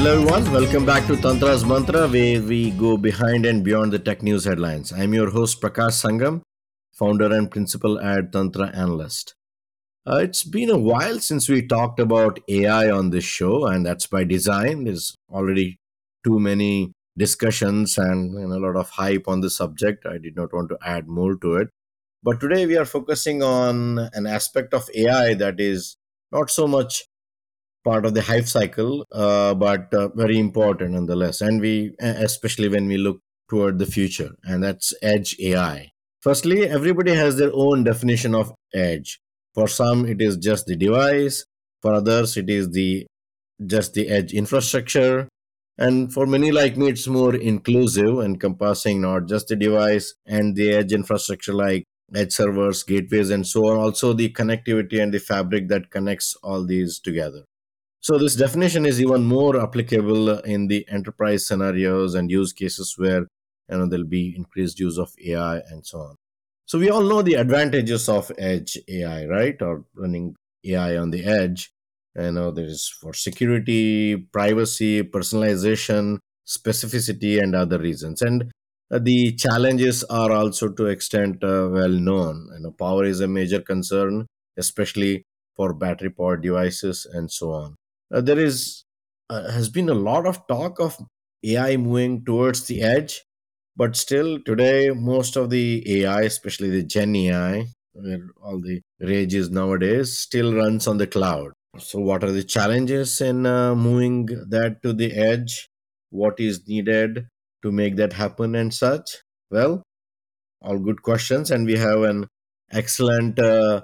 Hello everyone, welcome back to Tantra's Mantra where we go behind and beyond the tech news headlines. I'm your host Prakash Sangam, founder and principal at Tantra Analyst. It's been a while since we talked about AI on this show, and that's by design. There's already too many discussions and a lot of hype on the subject. I did not want to add more to it. But today we are focusing on an aspect of AI that is not so much part of the hype cycle, but very important nonetheless. And especially when we look toward the future, and that's edge AI. Firstly, everybody has their own definition of edge. For some, it is just the device. For others, it is the just the edge infrastructure. And for many like me, it's more inclusive, encompassing not just the device and the edge infrastructure like edge servers, gateways, and so on, also the connectivity and the fabric that connects all these together. So this definition is even more applicable in the enterprise scenarios and use cases where there'll be increased use of AI and so on. So we all know the advantages of edge AI, right? Or running AI on the edge. There is for security, privacy, personalization, specificity, and other reasons. And the challenges are also to extent well known. Power is a major concern, especially for battery powered devices and so on. There is has been a lot of talk of AI moving towards the edge, but still today most of the AI, especially the Gen AI, where all the rage is nowadays, still runs on the cloud. So, what are the challenges in moving that to the edge? What is needed to make that happen and such? Well, all good questions, and we have an excellent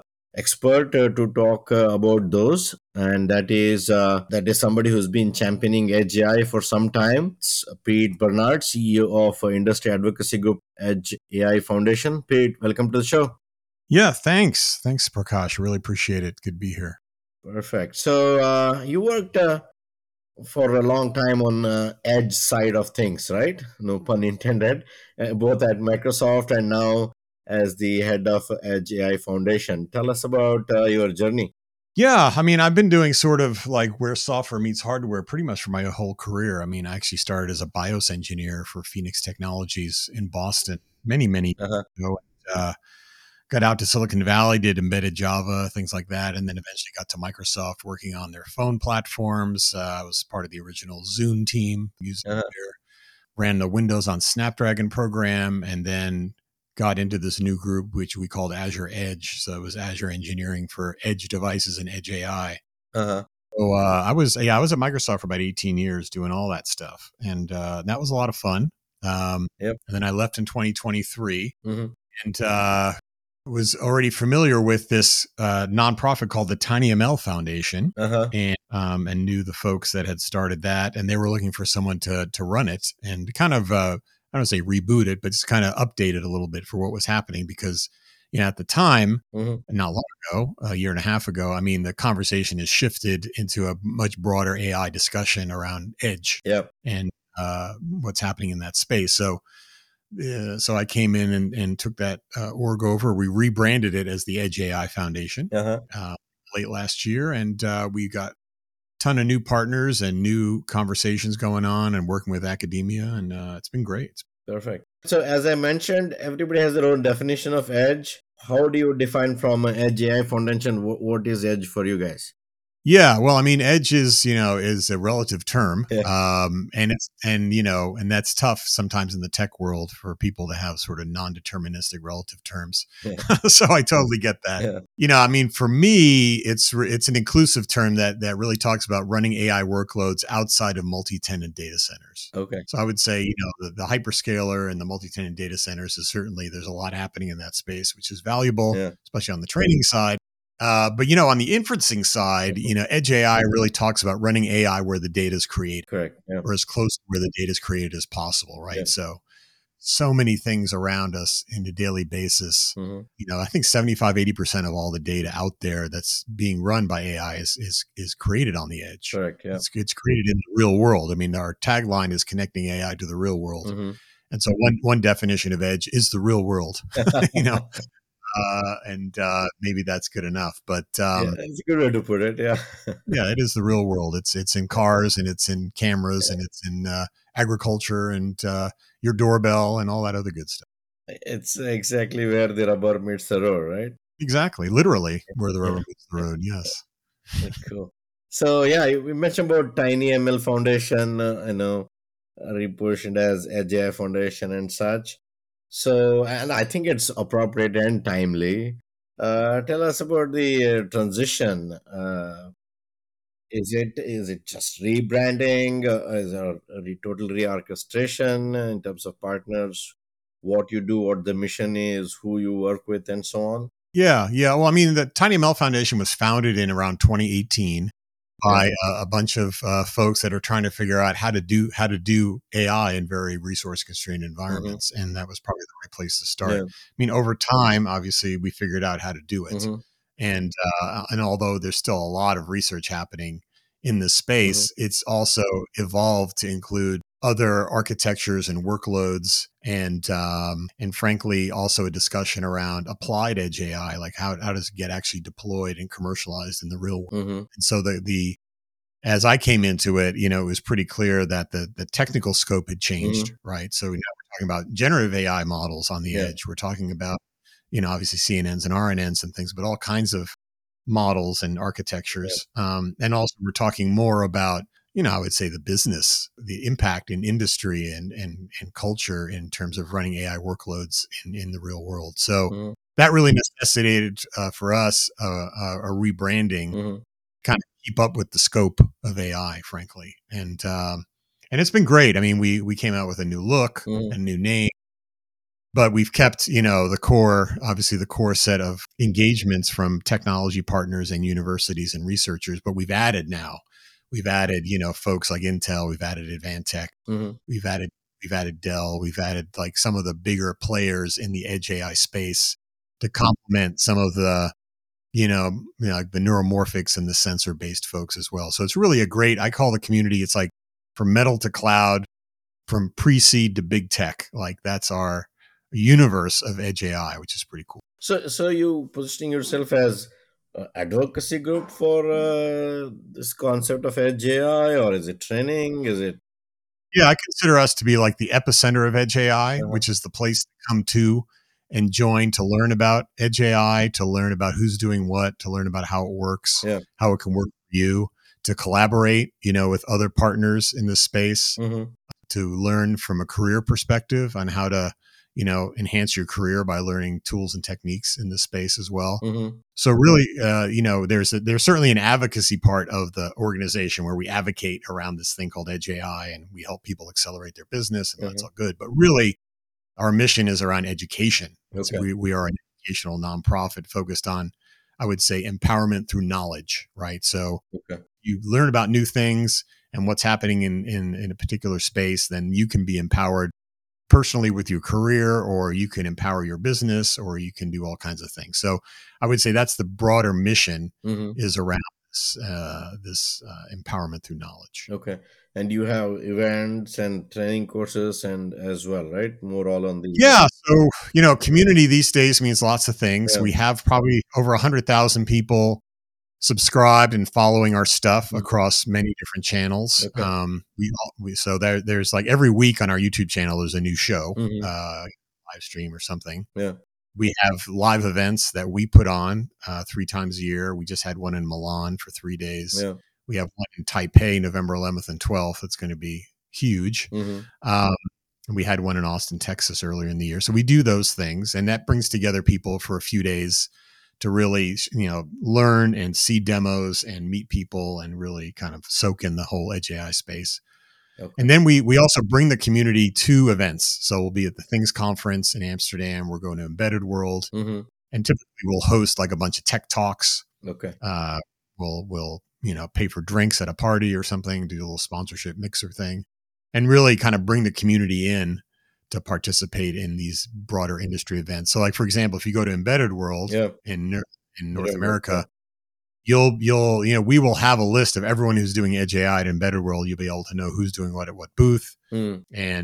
expert to talk about those, and that is somebody who's been championing Edge AI for some time. It's Pete Bernard, CEO of industry advocacy group Edge AI Foundation. Pete, welcome to the show. Yeah, thanks. Thanks, Prakash. Really appreciate it. Good to be here. Perfect. So you worked for a long time on edge side of things, right? No pun intended. Both at Microsoft and now as the head of Edge AI Foundation. Tell us about your journey. Yeah, I mean, I've been doing sort of like where software meets hardware pretty much for my whole career. I mean, I actually started as a BIOS engineer for Phoenix Technologies in Boston many Uh-huh. years ago. Got out to Silicon Valley, did embedded Java, things like that, and then eventually got to Microsoft working on their phone platforms. I was part of the original Zune team, using Uh-huh. ran the Windows on Snapdragon program, and then got into this new group, which we called Azure Edge. So it was Azure engineering for edge devices and edge AI. Uh-huh. So I was at Microsoft for about 18 years doing all that stuff, and that was a lot of fun. Yep. And then I left in 2023, Mm-hmm. and was already familiar with this nonprofit called the TinyML Foundation, Uh-huh. and knew the folks that had started that, and they were looking for someone to run it and kind of I don't say reboot it, but just kind of update it a little bit for what was happening because at the time, Mm-hmm. not long ago, a year and a half ago, I mean the conversation has shifted into a much broader AI discussion around edge Yep. and what's happening in that space. So I came in and took that org over. We rebranded it as the Edge AI Foundation Uh-huh. late last year, and we got a ton of new partners and new conversations going on, and working with academia, and it's been great. Perfect. So as I mentioned, everybody has their own definition of edge. How do you define from Edge AI Foundation? What is edge for you guys? Yeah, well, I mean, edge is a relative term, Yeah. and that's tough sometimes in the tech world for people to have sort of non-deterministic relative terms. Yeah. So I totally get that. Yeah. I mean, for me, it's an inclusive term that really talks about running AI workloads outside of multi-tenant data centers. Okay. So I would say, the hyperscaler and the multi-tenant data centers is certainly there's a lot happening in that space, which is valuable, Yeah. especially on the training side. But on the inferencing side, Edge AI really talks about running AI where the data is created, Correct. Yeah. or as close to where the data is created as possible, Yeah. right? So many things around us in a daily basis. Mm-hmm. I think 75-80% of all the data out there that's being run by AI is created on the edge. Correct. Yeah. It's created in the real world. I mean, our tagline is connecting AI to the real world. Mm-hmm. And so one definition of edge is the real world, you know. and maybe that's good enough. But Yeah, that's a good way to put it. Yeah. yeah, it is the real world. It's in cars and it's in cameras and it's in agriculture and your doorbell and all that other good stuff. It's exactly where the rubber meets the road, right? Exactly, literally where the rubber Yeah. meets the road. Yes. Cool. So yeah, we mentioned about Tiny ML Foundation, repositioned as AGI Foundation and such. So, and I think it's appropriate and timely. Tell us about the transition. Is it just rebranding? Is there a total reorchestration in terms of partners? What you do, what the mission is, who you work with, and so on. Yeah, yeah. Well, I mean, the Tiny ML Foundation was founded in around 2018 Yeah. by a bunch of folks that are trying to figure out how to do AI in very resource constrained Mm-hmm. environments, and that was probably the right place to start. Yeah. I mean, over time, obviously, we figured out how to do it, Mm-hmm. and although there's still a lot of research happening in this Mm-hmm. space, it's also evolved to include other architectures and workloads, and frankly, also a discussion around applied edge AI, like how does it get actually deployed and commercialized in the real world. Mm-hmm. And so the as I came into it, it was pretty clear that the technical scope had changed, Mm-hmm. right? So now we're talking about generative AI models on the Yeah. edge. We're talking about, obviously CNNs and RNNs and things, but all kinds of models and Yeah. architectures. And also we're talking more about, I would say the business, the impact in industry and culture in terms of running AI workloads in the real world. So Mm-hmm. that really necessitated for us a rebranding, Mm-hmm. kind of keep up with the scope of AI, frankly. And it's been great. I mean, we came out with a new look, Mm-hmm. a new name, but we've kept, obviously the core set of engagements from technology partners and universities and researchers. But we've added, folks like Intel, we've added Advantech, Mm-hmm. we've added we've added Dell, we've added like some of the bigger players in the edge AI space to complement some of the like the neuromorphics and the sensor based folks as well. So it's really I call the community, it's like from metal to cloud, from pre-seed to big tech. Like that's our universe of edge AI, which is pretty cool. So you positioning yourself as advocacy group for this concept of edge AI, or is it training? Is it? Yeah, I consider us to be like the epicenter of edge AI, Uh-huh. which is the place to come to and join to learn about edge AI, to learn about who's doing what, to learn about how it works, Yeah. how it can work for you, to collaborate, with other partners in this space, Mm-hmm. to learn from a career perspective on how to, enhance your career by learning tools and techniques in this space as well. Mm-hmm. So really, there's certainly an advocacy part of the organization where we advocate around this thing called Edge AI, and we help people accelerate their business, and that's Mm-hmm. all good. But really, our mission is around education. So Okay. we are an educational nonprofit focused on, I would say, empowerment through knowledge, right? So Okay. you learn about new things and what's happening in a particular space, then you can be empowered personally with your career, or you can empower your business, or you can do all kinds of things. So I would say that's the broader mission, Mm-hmm. is around this empowerment through knowledge. Okay. And you have events and training courses and as well, right? More all on the. Yeah. So, community these days means lots of things. Yeah. We have probably over 100,000 people subscribed and following our stuff Mhm. across many different channels. Okay. So there's like every week on our YouTube channel, there's a new show, Mm-hmm. live stream or something. Yeah. We have live events that we put on 3 times a year. We just had one in Milan for 3 days. Yeah. We have one in Taipei, November 11th and 12th. It's going to be huge. Mm-hmm. And we had one in Austin, Texas earlier in the year. So we do those things, and that brings together people for a few days to really, learn and see demos and meet people and really kind of soak in the whole Edge AI space. Okay. And then we also bring the community to events. So we'll be at the Things Conference in Amsterdam. We're going to Embedded World, Mm-hmm. and typically we'll host like a bunch of tech talks. Okay. We'll pay for drinks at a party or something, do a little sponsorship mixer thing, and really kind of bring the community in to participate in these broader industry events. So, like for example, if you go to Embedded World Yeah. in North Remember. America, you'll we will have a list of everyone who's doing Edge AI at Embedded World. You'll be able to know who's doing what at what booth, Mm. and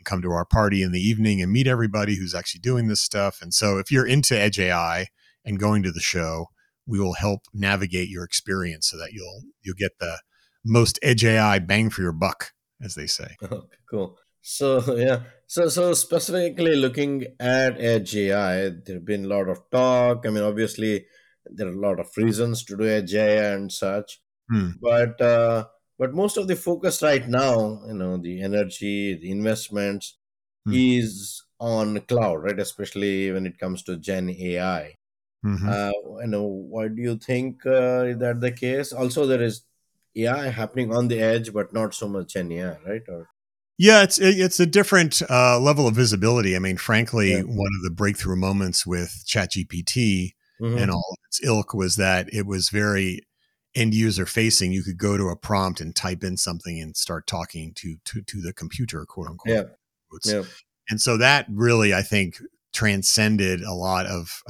come to our party in the evening and meet everybody who's actually doing this stuff. And so if you're into Edge AI and going to the show, we will help navigate your experience so that you'll get the most Edge AI bang for your buck, as they say. Okay, cool. So yeah, so specifically looking at Edge AI, there have been a lot of talk. I mean, obviously, there are a lot of reasons to do Edge AI and such, Hmm. but most of the focus right now, the energy, the investments, Hmm. is on cloud, right? Especially when it comes to Gen AI. Mm-hmm. Uh, why do you think is that the case? Also, there is AI happening on the edge, but not so much Gen AI, right? Or Yeah, it's a different level of visibility. I mean, frankly, yeah. one of the breakthrough moments with ChatGPT and Mm-hmm. all of its ilk was that it was very end user facing. You could go to a prompt and type in something and start talking to the computer, quote unquote. Yeah. Yeah. And so that really, I think, transcended a lot of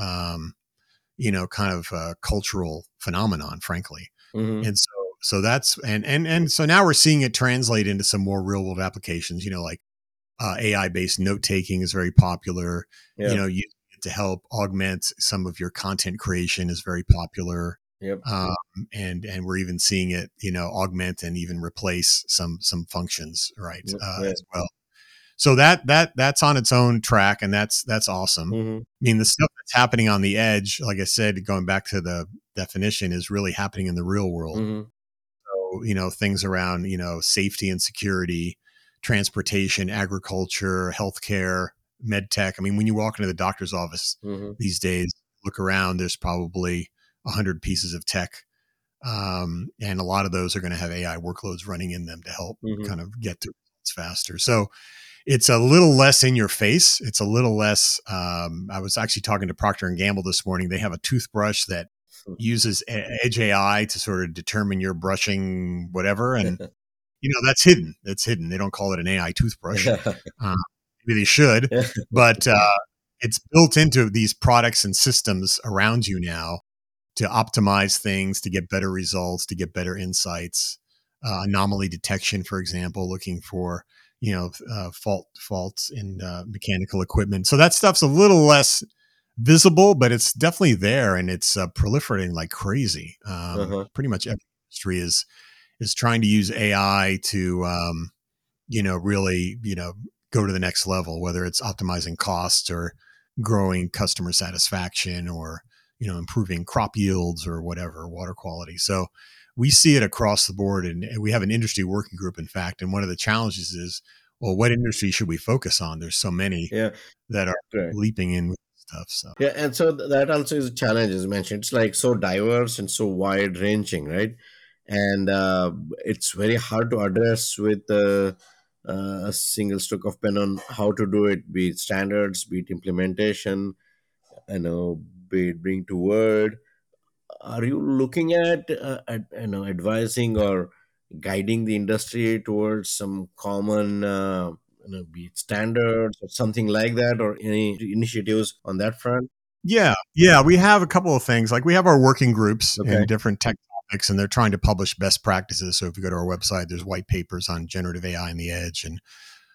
kind of cultural phenomenon, frankly. Mm-hmm. And so that's and so now we're seeing it translate into some more real world applications. Like AI based note taking is very popular. Yeah. Using it to help augment some of your content creation is very popular. Yep. Um, and we're even seeing it, augment and even replace some functions, right, Yep. Yeah. as well. So that's on its own track, and that's awesome. Mm-hmm. I mean, the stuff that's happening on the edge, like I said, going back to the definition, is really happening in the real world. Mm-hmm. So, things around, safety and security, transportation, agriculture, healthcare, med tech. I mean, when you walk into the doctor's office Mm-hmm. these days, look around, there's probably 100 pieces of tech. And a lot of those are going to have AI workloads running in them to help Mm-hmm. kind of get to results faster. So it's a little less in your face. It's a little less. I was actually talking to Procter and Gamble this morning. They have a toothbrush that uses Edge AI to sort of determine your brushing whatever, and that's hidden. That's hidden. They don't call it an AI toothbrush. Yeah. Uh, Maybe they should, but it's built into these products and systems around you now to optimize things, to get better results, to get better insights, anomaly detection, for example, looking for faults in mechanical equipment. So that stuff's a little less visible, but it's definitely there, and it's proliferating like crazy. Uh-huh. Pretty much every industry is trying to use AI to really go to the next level, whether it's optimizing costs or growing customer satisfaction or improving crop yields or whatever, water quality. So we see it across the board, and we have an industry working group, in fact. And one of the challenges is, well, what industry should we focus on? There's so many Yeah. that are Right. leaping in with stuff. So Yeah, and so that also is a challenge, as you mentioned. It's like so diverse and so wide ranging, right? And it's very hard to address with a single stroke of pen on how to do it, be it standards, be it implementation, be it bring to word. Are you looking at advising or guiding the industry towards some common be it standards or something like that, or any initiatives on that front? yeah, we have a couple of things. Like we have our working groups Okay. in different tech topics, and they're trying to publish best practices. So if you go to our website, there's white papers on generative AI and the edge, and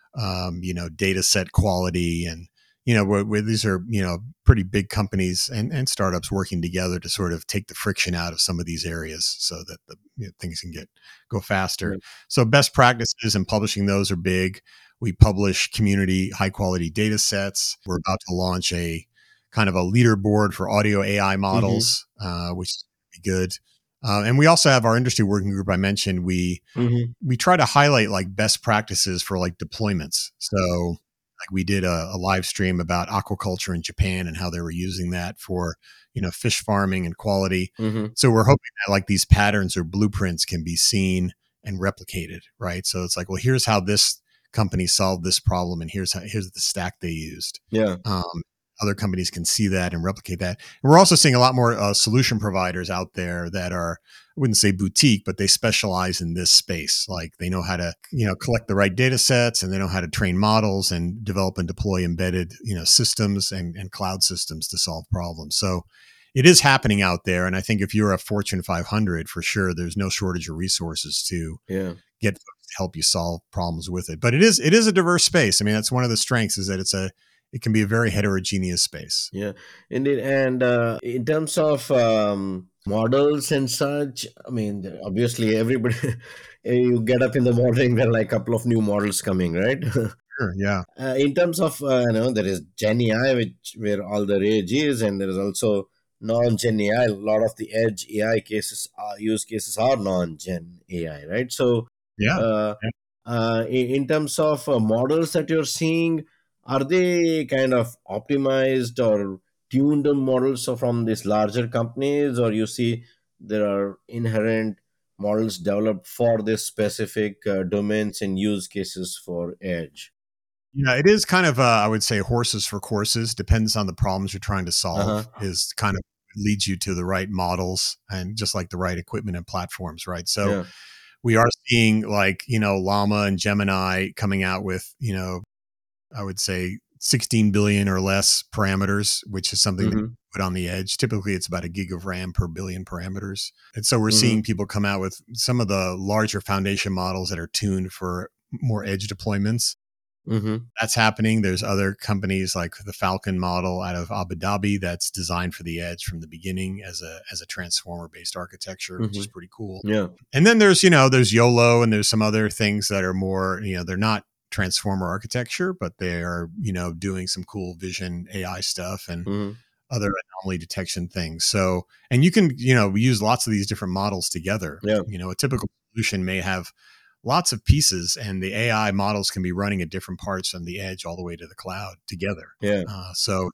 data set quality, and where these are pretty big companies and startups working together to sort of take the friction out of some of these areas so that things can go faster. Yeah. So best practices and publishing those are big. We publish community high quality data sets. We're about to launch a kind of a leaderboard for audio AI Mm-hmm. models, which is good. And we also have our industry working group. I mentioned Mm-hmm. we try to highlight like best practices for like deployments. So like we did a live stream about aquaculture in Japan and how they were using that for, fish farming and quality. Mm-hmm. So we're hoping that like these patterns or blueprints can be seen and replicated, right? So it's like, well, here's how this company solved this problem, and here's the stack they used. Yeah. Other companies can see that and replicate that. And we're also seeing a lot more solution providers out there that are, I wouldn't say boutique, but they specialize in this space. Like they know how to, collect the right data sets, and they know how to train models and develop and deploy embedded, systems and cloud systems to solve problems. So it is happening out there. And I think if you're a Fortune 500, for sure, there's no shortage of resources to Yeah. get folks to help you solve problems with it. But it is a diverse space. I mean, that's one of the strengths, is that it can be a very heterogeneous space. Yeah, indeed. And in terms of models and such, I mean, obviously, everybody, you get up in the morning, there are like a couple of new models coming, right? Sure. Yeah. In terms of, there is Gen AI, which where all the rage is, and there is also non-Gen AI. A lot of the edge AI cases, use cases are non-Gen AI, right? So, Yeah. uh, Yeah. in terms of models that you're seeing, are they kind of optimized or tuned models from these larger companies, or you see there are inherent models developed for this specific domains and use cases for edge? Yeah, it is kind of, I would say, horses for courses. Depends on the problems you're trying to Uh-huh. solve, is kind of leads you to the right models, and just like the right equipment and platforms, right? So Yeah. we are seeing, like, Llama and Gemini coming out with, I would say 16 billion or less parameters, which is something that you Mm-hmm. put on the edge. Typically, it's about a gig of RAM per billion parameters. And so we're Mm-hmm. seeing people come out with some of the larger foundation models that are tuned for more edge deployments. Mm-hmm. That's happening. There's other companies like the Falcon model out of Abu Dhabi that's designed for the edge from the beginning as a transformer based architecture, which Mm-hmm. is pretty cool. Yeah. And then there's YOLO, and there's some other things that are more, they're not transformer architecture, but they are, doing some cool vision AI stuff and Mm-hmm. other anomaly detection things. So, and you can, use lots of these different models together. Yeah. A typical solution may have lots of pieces, and the AI models can be running at different parts from the edge all the way to the cloud together. Yeah. So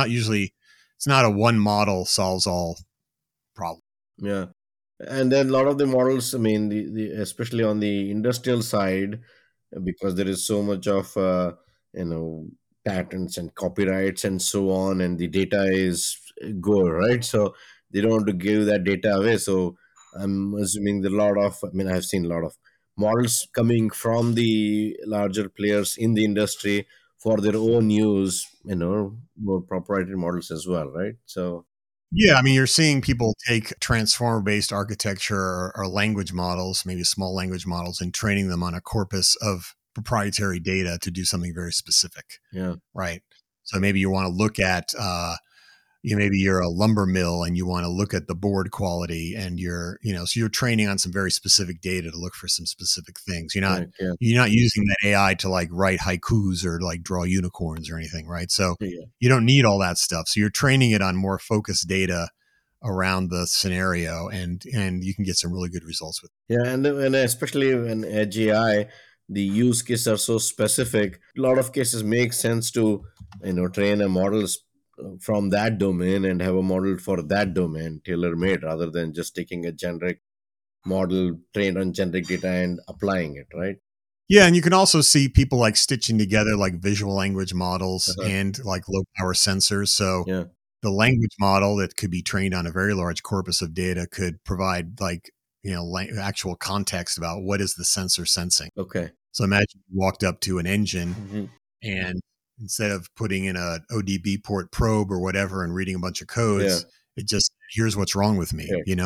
it's not a one model solves all problems. Yeah. And then a lot of the models, I mean, the especially on the industrial side, because there is so much of you know patents and copyrights and so on, and the data is go right. So they don't want to give that data away. So I'm assuming there are a lot of. I mean, I've seen a lot of models coming from the larger players in the industry for their own use. More proprietary models as well, right? So Yeah, I mean, you're seeing people take transformer based architecture, or language models, maybe small language models, and training them on a corpus of proprietary data to do something very specific, yeah, right? So maybe you want to look at, maybe you're a lumber mill and you want to look at the board quality, and so you're training on some very specific data to look for some specific things. correct, yeah, You're not using that AI to like write haikus or like draw unicorns or anything, right? So yeah. you don't need all that stuff. So you're training it on more focused data around the scenario, and you can get some really good results with it. Yeah, and especially when Edge AI, the use cases are so specific. A lot of cases make sense to train a model from that domain and have a model for that domain tailor made rather than just taking a generic model trained on generic data and applying it. Right? Yeah, and you can also see people like stitching together like visual language models Uh-huh. and like low power sensors. So Yeah. the language model that could be trained on a very large corpus of data could provide, like, actual context about what is the sensor sensing. Okay. So imagine you walked up to an engine, Hmm. and instead of putting in a ODB port probe or whatever and reading a bunch of Yeah. codes, it just, here's what's wrong with me, Okay.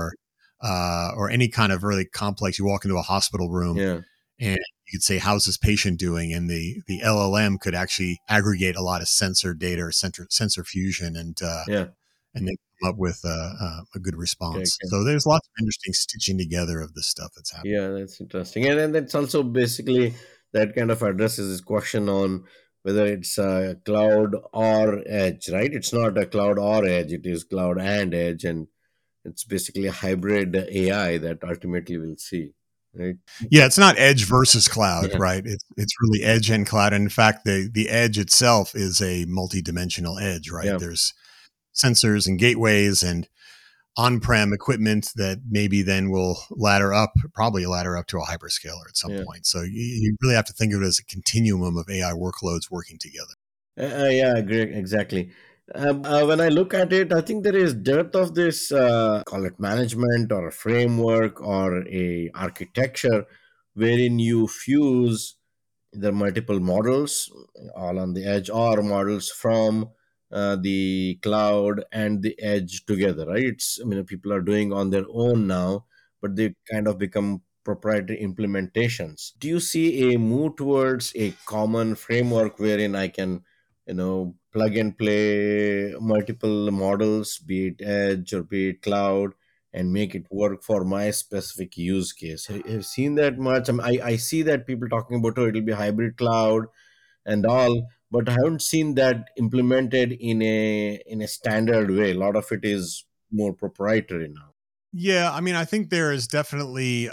or any kind of really complex. You walk into a hospital room, Yeah. and you could say, how's this patient doing? And the LLM could actually aggregate a lot of sensor data, or sensor fusion, Yeah. and then come up with a good Okay. response. Okay. So there's lots of interesting stitching together of this stuff that's happening. Yeah, that's interesting. And then that's also basically that kind of addresses this question on whether it's cloud or edge, right? It's not a cloud or edge, it is cloud and edge. And it's basically a hybrid AI that ultimately we'll see, right? Yeah, it's not edge versus cloud, Yeah. right? It's really edge and cloud. And in fact, the edge itself is a multi-dimensional edge, right? Yeah. There's sensors and gateways and on-prem equipment that maybe then will probably ladder up to a hyperscaler at some Yeah. point. So you really have to think of it as a continuum of AI workloads working together. Yeah, great, exactly. When I look at it, I think there is dearth of this, call it management or a framework or a architecture wherein you fuse the multiple models all on the edge or models from the cloud and the edge together, right? It's, I mean, people are doing on their own now, but they kind of become proprietary implementations. Do you see a move towards a common framework wherein I can, plug and play multiple models, be it edge or be it cloud, and make it work for my specific use case? Have you seen that much? I see that people talking about, oh, it'll be hybrid cloud and all, but I haven't seen that implemented in a standard way. A lot of it is more proprietary now. Yeah, I mean, I think there is definitely,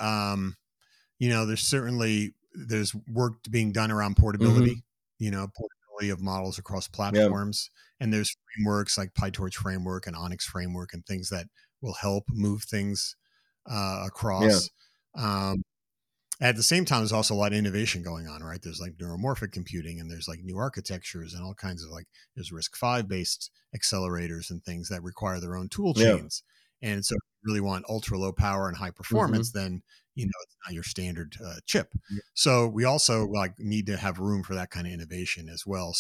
there's work being done around Mm-hmm. portability. Portability of models across Yeah, platforms, and there's frameworks like PyTorch framework and Onyx framework and things that will help move things yeah, across. Um, at the same time, there's also a lot of innovation going on, right? There's like neuromorphic computing, and there's like new architectures and all kinds of like there's RISC-V based accelerators and things that require their own tool yeah. chains. And so, if you really want ultra low power and high Mm-hmm. performance, then it's not your standard chip. So we also like need to have room for that kind of innovation as well.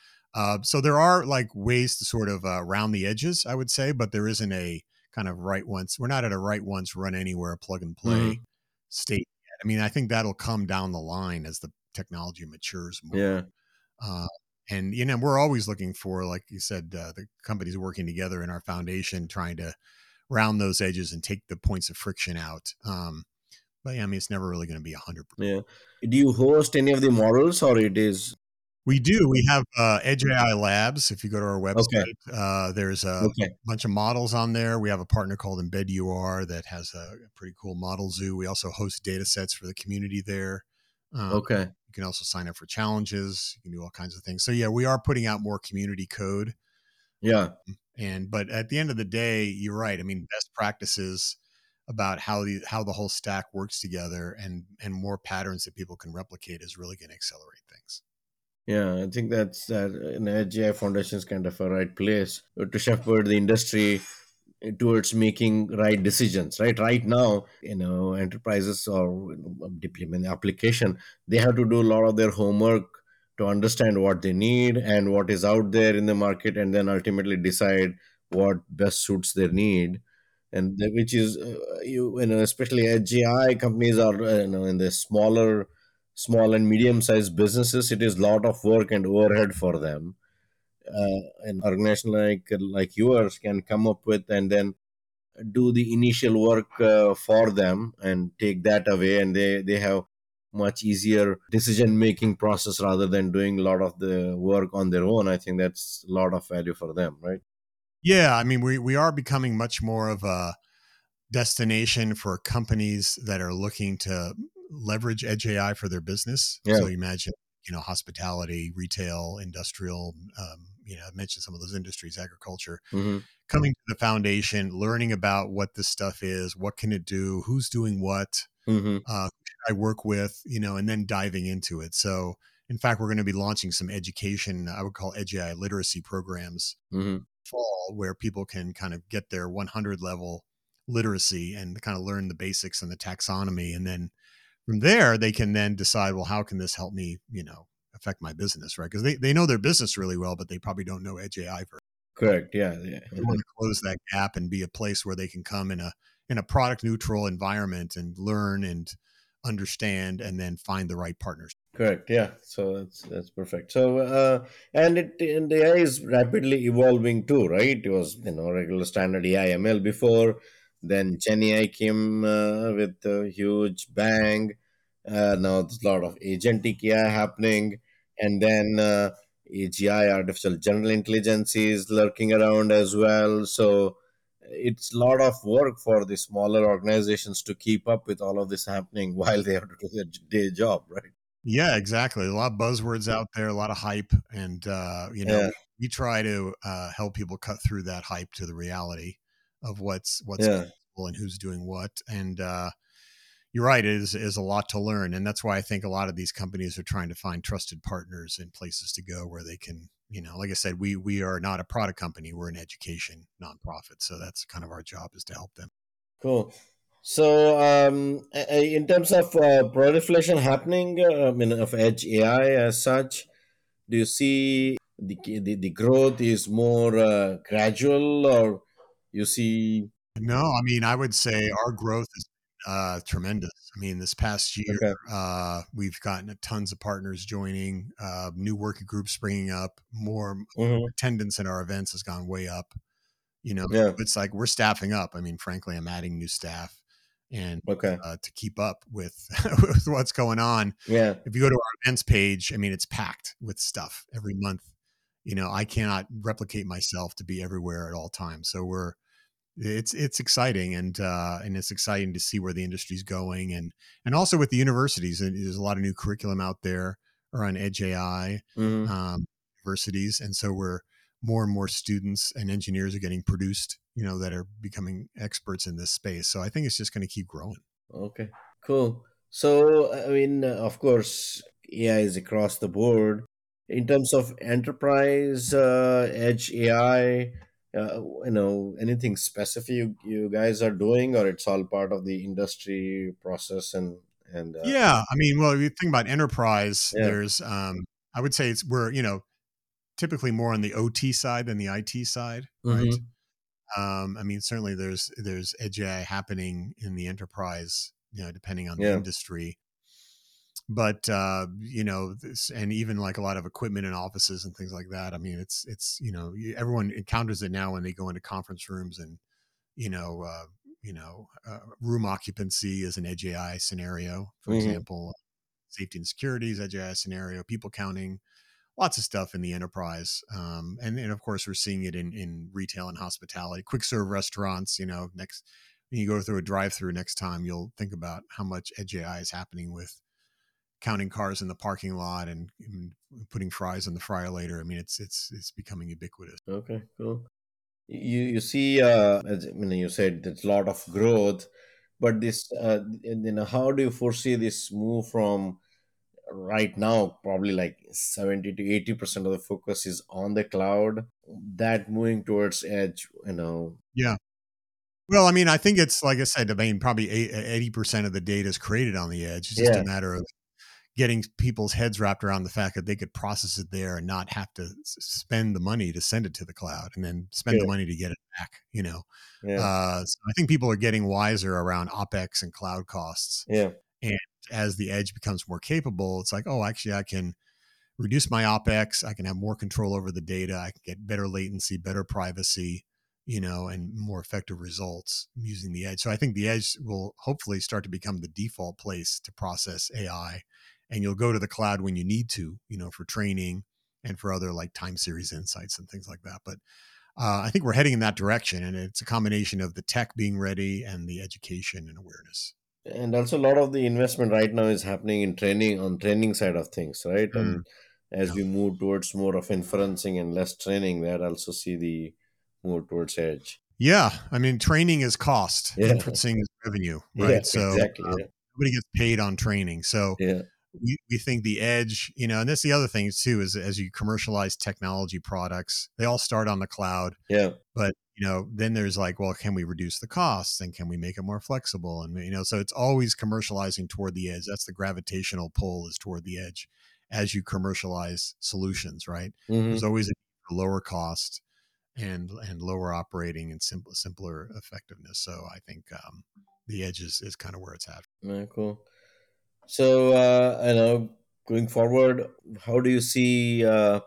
So there are like ways to sort of round the edges, I would say, but there isn't a kind of right once. We're not at a right once run anywhere plug and play Mm-hmm. state. I mean, I think that'll come down the line as the technology matures more. Yeah, Uh, and we're always looking for, like you said, the companies working together in our foundation, trying to round those edges and take the points of friction out. But yeah, I mean, it's never really going to be 100%. yeah. Do you host any of the models, or it is We do. We have Edge AI Labs. If you go to our okay? website, there's a Okay, bunch of models on there. We have a partner called EmbedUR that has a pretty cool model zoo. We also host data sets for the community there. okay. You can also sign up for challenges. You can do all kinds of things. So yeah, we are putting out more community code. Yeah, But at the end of the day, you're right. I mean, best practices about how the whole stack works together and more patterns that people can replicate is really going to accelerate things. yeah. I think that's that. An AGI Foundation is kind of a right place to shepherd the industry towards making right decisions. Right now, enterprises or deployment application, they have to do a lot of their homework to understand what they need and what is out there in the market, and then ultimately decide what best suits their need. And which is especially AGI companies are in the small and medium sized businesses, it is a lot of work and overhead for them. An organization like yours can come up with and then do the initial work for them and take that away, and they have much easier decision making process rather than doing a lot of the work on their own. I think that's a lot of value for them, right? Yeah, I mean, we are becoming much more of a destination for companies that are looking to leverage edge AI for their business. Yeah. So you imagine, hospitality, retail, industrial, I mentioned some of those industries, agriculture, Mm-hmm. coming to the foundation, learning about what this stuff is, what can it do, who's doing what, Mm-hmm. who should I work with, and then diving into it. So in fact, we're going to be launching some education, I would call edge AI literacy programs Mm-hmm. fall, where people can kind of get their 100 level literacy and kind of learn the basics and the taxonomy. And then from there, they can then decide, well, how can this help me, affect my business, right? Because they know their business really well, but they probably don't know Edge AI very. Correct. Yeah. Yeah. We want to close that gap and be a place where they can come in a product neutral environment and learn and understand and then find the right partners. Correct. Yeah. So that's perfect. So and the AI is rapidly evolving too, right? It was regular standard AI ML before, then Gen AI came with a huge bang. Now there's a lot of agentic AI happening, and then AGI, artificial general intelligence, is lurking around as well. So it's a lot of work for the smaller organizations to keep up with all of this happening while they have to do their day job, right? Yeah, exactly. A lot of buzzwords out there, a lot of hype, and Yeah. we try to help people cut through that hype to the reality of what's Yeah, possible and who's doing what. And you're right, it is a lot to learn, and that's why I think a lot of these companies are trying to find trusted partners and places to go where they can, like I said, we are not a product company, we're an education nonprofit, so that's kind of our job is to help them. cool. So, in terms of proliferation happening, I mean, of edge AI as such, do you see the growth is more gradual, or you see? No, I mean, I would say our growth is Tremendous. I mean, this past year, Okay. we've gotten tons of partners joining, new working groups springing up, more Hmm. attendance at our events has gone way up. Yeah. It's like we're staffing up. I mean, frankly, I'm adding new staff and Okay. to keep up with, with what's going on. Yeah. If you go to our events page, I mean, it's packed with stuff every month. I cannot replicate myself to be everywhere at all times. So it's exciting and it's exciting to see where the industry's going and also with the universities. There's a lot of new curriculum out there around Edge AI Hmm. universities, and so we're more and more students and engineers are getting produced, that are becoming experts in this space. So I think it's just going to keep growing. Okay. Cool. So, I mean, of course, AI is across the board. In terms of enterprise edge AI, anything specific you guys are doing, or it's all part of the industry process and Yeah, I mean, well, if you think about enterprise, yeah. there's I would say we're typically more on the OT side than the IT side, right? Hmm. I mean, certainly there's edge AI happening in the enterprise, depending on the Yeah. industry. But and even like a lot of equipment in offices and things like that. I mean, it's everyone encounters it now when they go into conference rooms and you know uh, room occupancy is an edge AI scenario, for Hmm. example. Safety and security is edge AI scenario. People counting, lots of stuff in the enterprise. And of course, we're seeing it in retail and hospitality, quick serve restaurants. Next, when you go through a drive through next time, you'll think about how much edge AI is happening with counting cars in the parking lot and putting fries in the fryer later. I mean, it's becoming ubiquitous. Okay. Cool. You see, as you said, there's a lot of growth, but this, how do you foresee this move from right now? Probably like 70 to 80% of the focus is on the cloud. That moving towards edge, Yeah. Well, I mean, I think it's like I said. I mean, probably 80% of the data is created on the edge. It's just a yeah, matter of getting people's heads wrapped around the fact that they could process it there and not have to spend the money to send it to the cloud and then spend the yeah, money to get it back. yeah, So I think people are getting wiser around OpEx and cloud costs. yeah, And as the edge becomes more capable, it's like, oh, actually, I can reduce my OpEx. I can have more control over the data. I can get better latency, better privacy, and more effective results using the edge. So I think the edge will hopefully start to become the default place to process AI. And you'll go to the cloud when you need to, for training and for other like time series insights and things like that. But I think we're heading in that direction. And it's a combination of the tech being ready and the education and awareness. and also a lot of the investment right now is happening in training, on training side of things, right? Mm, And as yeah. we move towards more of inferencing and less training, that also see the move towards edge. Yeah, I mean, training is cost, Yeah, inferencing is revenue, yeah, right? So exactly. Yeah, nobody gets paid on training. So yeah, we think the edge, and that's the other thing too, is as you commercialize technology products, they all start on the cloud, yeah. but then there's like, well, can we reduce the costs and can we make it more flexible? And so it's always commercializing toward the edge. That's the gravitational pull is toward the edge as you commercialize solutions, right? There's Hmm. always a need for lower cost and lower operating and simpler effectiveness. So I think the edge is kind of where it's at. Yeah, cool. So, going forward, how do you see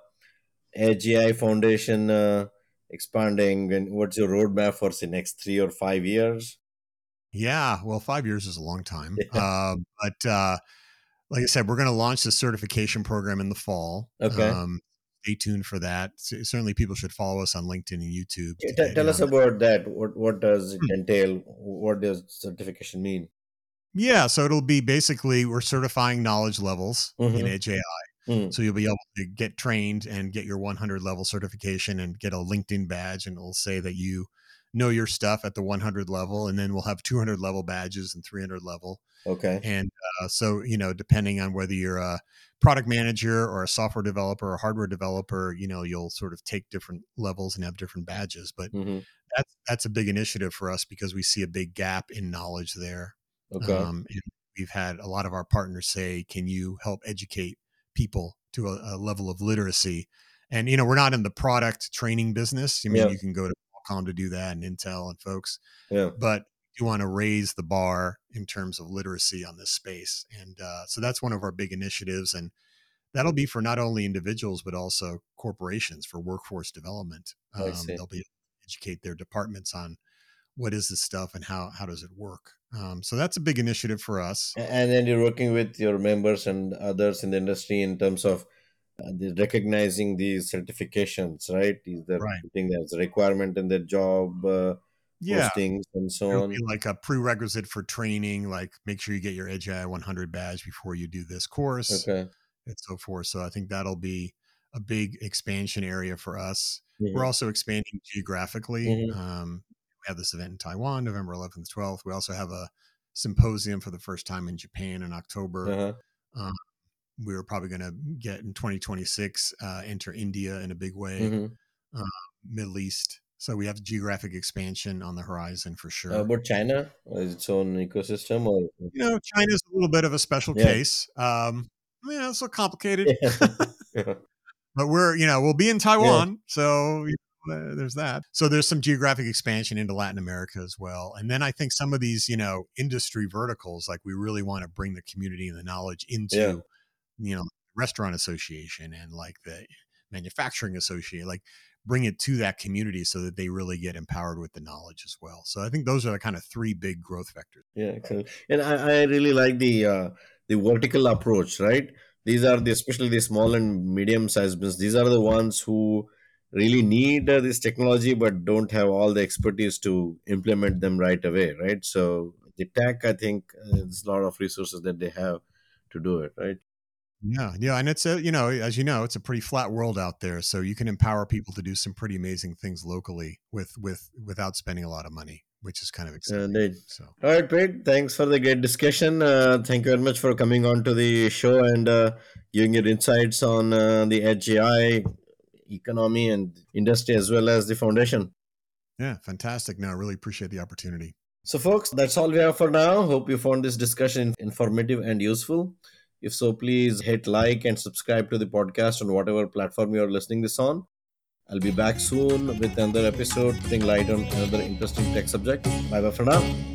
Edge AI Foundation expanding, and what's your roadmap for the next 3 or 5 years? Yeah, well, 5 years is a long time, Yeah. but like I said, we're going to launch the certification program in the fall. Okay. Stay tuned for that. Certainly, people should follow us on LinkedIn and YouTube Yeah, to get tell in us on that. about that. What does it entail? What does certification mean? Yeah, so it'll be basically we're certifying knowledge levels in Mm-hmm. Edge AI. Mm. So you'll be able to get trained and get your 100 level certification and get a LinkedIn badge, and it'll say that you know your stuff at the 100 level, and then we'll have 200 level badges and 300 level. Okay. And so depending on whether you're a product manager or a software developer or hardware developer, you'll sort of take different levels and have different badges. But Mm-hmm. that's a big initiative for us because we see a big gap in knowledge there. Okay. And we've had a lot of our partners say, "Can you help educate people to a level of literacy?" And we're not in the product training business. I mean, Yeah. you can go to Qualcomm to do that, and Intel and folks, Yeah. but do want to raise the bar in terms of literacy on this space. And so that's one of our big initiatives. And that'll be for not only individuals, but also corporations for workforce development. I see. They'll be able to educate their departments on what is this stuff and how does it work. So that's a big initiative for us. And then you're working with your members and others in the industry in terms of recognizing these certifications, right? Is there Right. putting as a requirement in their job Yeah. postings and so It'll on? be like a prerequisite for training, like make sure you get your EDGI 100 badge before you do this course Okay. and so forth. So I think that'll be a big expansion area for us. We're Hmm. also expanding geographically. Hmm. We have this event in Taiwan, November 11th, 12th. We also have a symposium for the first time in Japan in October. Uh-huh. Um, we're probably going to get in 2026, enter India in a big way, Hmm. uh, Middle East. So we have geographic expansion on the horizon for sure. About China, its own ecosystem, or China's a little bit of a special yeah, case. It's so complicated, yeah, but we'll be in yeah, Taiwan, so there's that. So there's some geographic expansion into Latin America as well, and then I think some of these, industry verticals, like we really want to bring the community and the knowledge yeah. into, restaurant association and like the manufacturing association, like bring it to that community so that they really get empowered with the knowledge as well. So I think those are the kind of three big growth vectors. Yeah, excellent. And I really like the vertical approach, right? These are especially the small and medium sized business. These are the ones who really need this technology but don't have all the expertise to implement them right away, right? So the tech, I think, there's a lot of resources that they have to do it, right? Yeah, and it's as you know, it's a pretty flat world out there, so you can empower people to do some pretty amazing things locally without spending a lot of money, which is kind of exciting. Right. So All right, great. Thanks for the great discussion. Thank you very much for coming on to the show and giving your insights on the Edge AI economy and industry as well as the foundation. yeah, fantastic. No, I really appreciate the opportunity. So, folks, that's all we have for now. Hope you found this discussion informative and useful. If so, please hit like and subscribe to the podcast on whatever platform you're listening this on. I'll be back soon with another episode, putting light on another interesting tech subject. Bye bye for now.